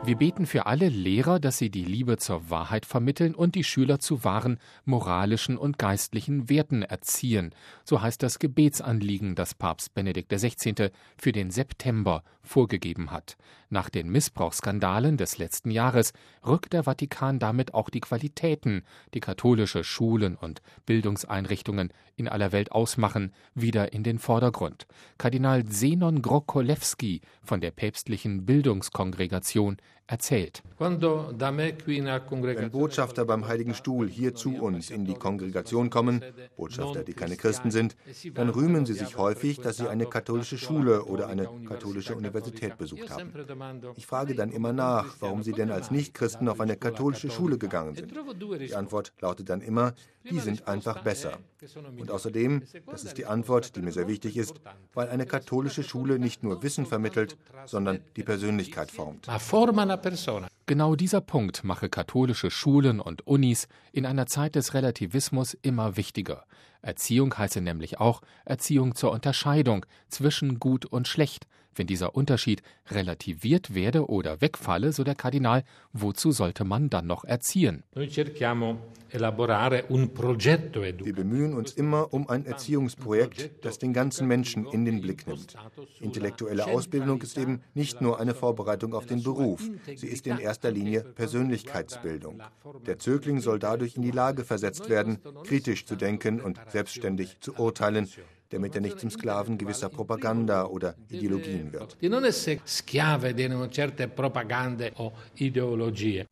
Wir beten für alle Lehrer, dass sie die Liebe zur Wahrheit vermitteln und die Schüler zu wahren moralischen und geistlichen Werten erziehen. So heißt das Gebetsanliegen, das Papst Benedikt XVI. Für den September vorgegeben hat. Nach den Missbrauchsskandalen des letzten Jahres rückt der Vatikan damit auch die Qualitäten, die katholische Schulen und Bildungseinrichtungen in aller Welt ausmachen, wieder in den Vordergrund. Kardinal Zenon Grokolewski von der päpstlichen Bildungskongregation erzählt. Wenn Botschafter beim Heiligen Stuhl hier zu uns in die Kongregation kommen, Botschafter, die keine Christen sind, dann rühmen sie sich häufig, dass sie eine katholische Schule oder eine katholische Universität besucht haben. Ich frage dann immer nach, warum sie denn als Nichtchristen auf eine katholische Schule gegangen sind. Die Antwort lautet dann immer, die sind einfach besser. Und außerdem, das ist die Antwort, die mir sehr wichtig ist, weil eine katholische Schule nicht nur Wissen vermittelt, sondern die Persönlichkeit formt. Genau dieser Punkt mache katholische Schulen und Unis in einer Zeit des Relativismus immer wichtiger. Erziehung heiße nämlich auch Erziehung zur Unterscheidung zwischen gut und schlecht. Wenn dieser Unterschied relativiert werde oder wegfalle, so der Kardinal, wozu sollte man dann noch erziehen? Wir bemühen uns immer um ein Erziehungsprojekt, das den ganzen Menschen in den Blick nimmt. Intellektuelle Ausbildung ist eben nicht nur eine Vorbereitung auf den Beruf, sie ist in erster Linie Persönlichkeitsbildung. Der Zögling soll dadurch in die Lage versetzt werden, kritisch zu denken und selbstständig zu urteilen, damit er nicht zum Sklaven gewisser Propaganda oder Ideologien wird.